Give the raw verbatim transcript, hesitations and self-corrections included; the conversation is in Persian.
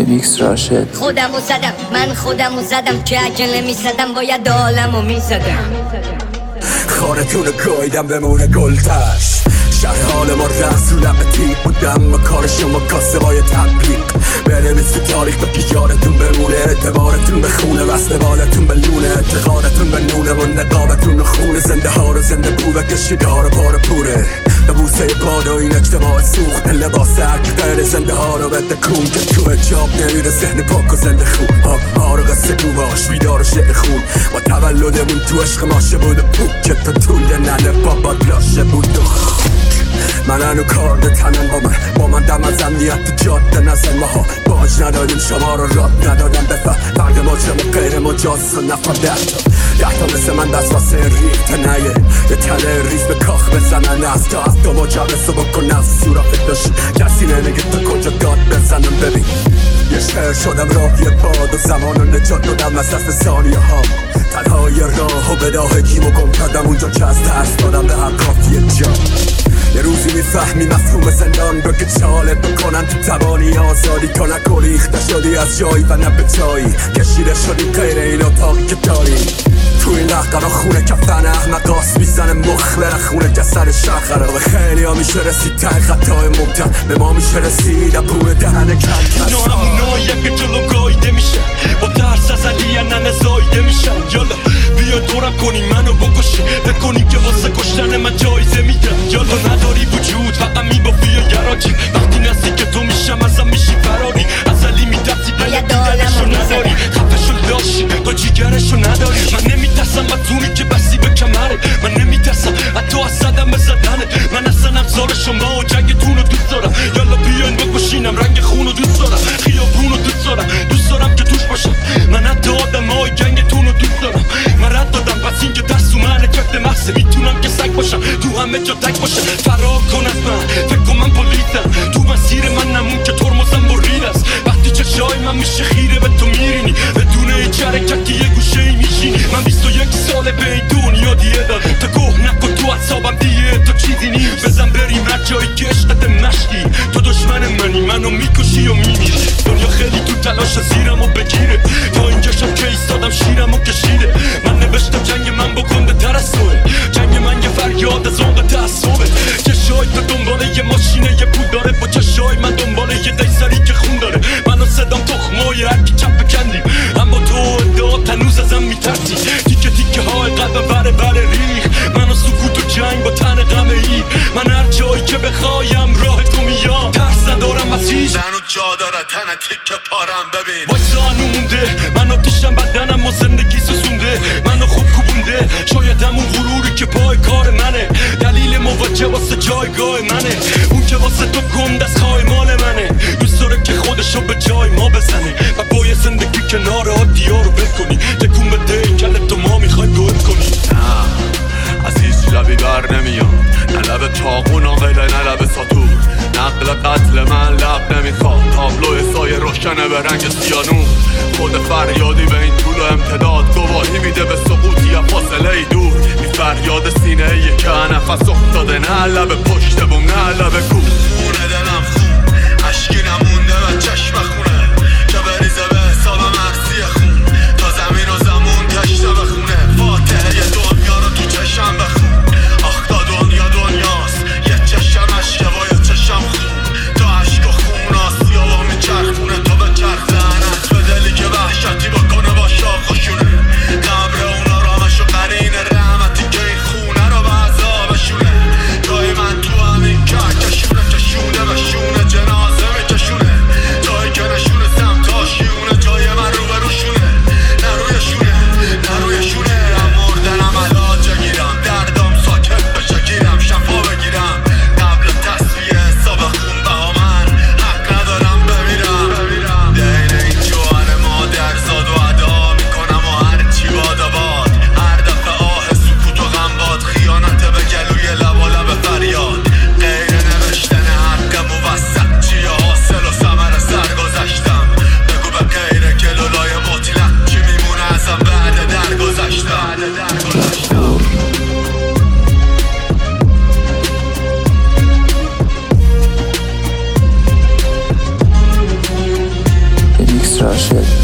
ویکس راشد. خودمو زدم، من خودمو زدم که اگه نمیزدم باید عالمو میزدم. خانتون گایدم بمونه گلتش. شهر حال ما رسولم به تیق بودم و کار شما کاسه بای تبلیغ. بنویس تو تاریخ تا که یادتون بمونه. اعتبارتون به خونه و استقبالتون به لونه. اعتقادتون به نونه و نقابتون رو خونه. زنده ها رو زنده بود و کشیده ها رو پار پوره. به بوسه باد و این اجتماع سوخت لباس حق غیر زنده ها رو بده کون که تو اجاب نمیره ذهن پاک و زنده خون. ها رو قصه گو باش بیدار و شعر خون و تولدمون تو عشق ماشه بود و بود که تا طول ننه بابا لاشه بود. من هنو کار به تنم با من با من دم از امنیت تو جاده نزن. ماها باج ندادیم شما رو راد ندادم بفر فرق ما چه غیر مجاز و نفر ده تا ده تا مثل من دست واسه ریخت نیه یه تله ریز به کاخ بزنن از تا از تو مجابس رو بکن از سوراخت داشت کسی نمیگه تا کجا داد بزنم. ببین یه شهر شدم راهی باد و زمان رو نجات دادم از دست ثانیه ها. تنهای راه و بداهگیم و گم کردم اونجا که از ترس دادم به هر کافیه جا. یه روزی میفهمی مفهوم زندان رو که چالت بکنن تو توانی آزادی تا نکلیخته شدی از جایی و نه به جایی کشیده شدی غیر این اتاقی که داری. تو این لحقه خونه کفتن احمقاس میزنه مخ بره خونه که سر شخره و خیلی ها میشه رسید ته خطای مبتن به ما میشه رسید پول دهن کل کس. اینا همونایی که جلو گایده میشن با ترس از علی ننه زایده میشن. یالا بیا دورم کنی منو بکشی بکنی که واسه کشتن من جایزه میدن. یالا نداری وجود فقط میبافی یا گراجی وقتی نستی که تو میشم ازم میشی فراری از علی میترسی دیدنشو نداری خفشو لاشی با جیگرشو نداری. من نمیترسم از اونی که بسی به کمره. من نمیترسم از تو از زدم به زدنه. من اصلا ابزار شما و جنگتون رو دوست دارم. یالا بیاین بکشینم رنگ خون رو دوست دارم. خیابون رو دوست دارم دوست دارم که توش باشم. من حتی آدم های جنگتون رو دوست دارم. من رد دادم پس این که درس و من کفت محصه میتونم که سگ باشم تو همه جا تک باشم. فرار کن از من فکر کن من پلیسم تو مسیر من نمون که ترمزم برید است. وقتی چشای من میشه خیره به تو میرینی بدون هیچ حرکتی یه گوشه ای میشینی. من بیست و یک ساله به این دنیا دیه دادم تا گوه نکن تو اعصابم دیه تو چیزی نیست. بزن بریم هر جایی که عشقت مشکی تو دشمن منی منو میکشی و میمیری. دنیا خیلی تو تلاش زیرمو بگیره تا این کشم که ایستادم شیرمو کشیده. من نوشتم جنگ من بکنده تر از توه. جنگ من یه فریاد از عمق تعصبه. چشای تو دنباله یه ماشینه یه پول داره با چشای من دنباله یه دیسری که خون داره. منو صدام تخمای هرکی چپ بکندیم اما تو ادعا تنوز ازم میترسی. تیکه تیکه های قلب بره بره ریخ منو سکوت و جنگ با تن غم ای. من هر جایی که بخوایم راه تو میام ترس ندارم از هیچ. زنو جا داره تن تیکه پارم ببین وایسا هنو مونده منو تیشم بدنم و زندگی سسونده منو خوب کوبونده. شاید همون غروری که پای کار منه دلیل مواجه واسه جایگاه منه. اون که واسه تو گند از خواهی مال منه دوست داره که خودشو به جای ما بزنه و باید زندگی کنار عادی ها رو بکنی تکون بده این کل تو ما میخوای گل کنی. نه از هیچ لبی بر نمیاد نه لب چاقون آقیله نه لب ساتور. نقل قتل من لب نمیخواد تابلو سایه روشنه به رنگ سیانون. خود فریادی به این طول و امتداد گواهی میده به سقوطی یا فاصله ای دور. این فریاد سینه ایه که نفس افتاده نه لب پشت بوم نه لب کو. خونه دلم خون عشقی نمونده و چشم خونه که بریزه به حساب مرسی خون تا زمین و زمون کشته بخونه. فاتحه یه دنیا رو تو چشم بخون. آخ تا دنیا دنیاست یه چشم عشقه و یه چشم خون. تا عشق و خون آسیا و میچرخونه تا به چرخ زنت به دلی که وحشتی بکنه با شاخ و شونه. قبر اونا رامش و قرین رحمتی که این خونه رو به عذابشونه. جای من تو همین که کشونه کشونه میشه